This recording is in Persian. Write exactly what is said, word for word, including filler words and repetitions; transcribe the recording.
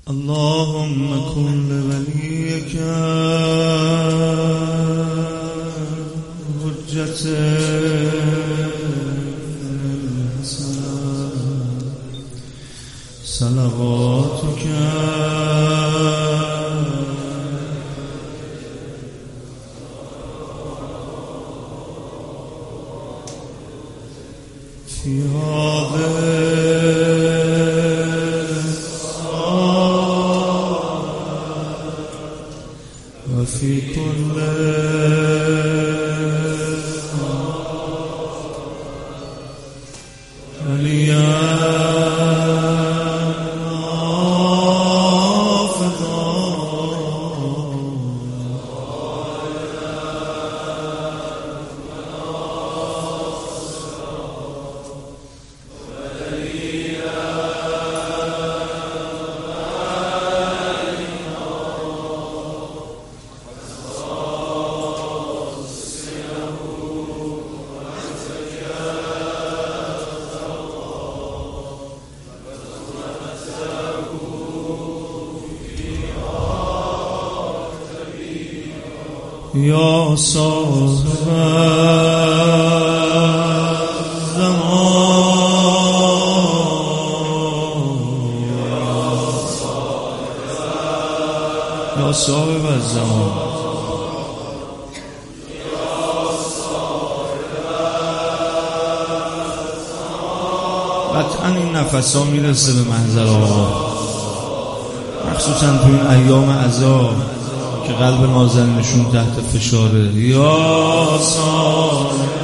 اللهم كن لوليك حجة صلواتك في هذا وفي كل يا صاحب الزمان يا صاحب الزمان قطعا این نفس ها میرسه به منظر آقا، مخصوصا تو این ایام عذاب که قلب نازنینشون تحت فشاره. یا صاحب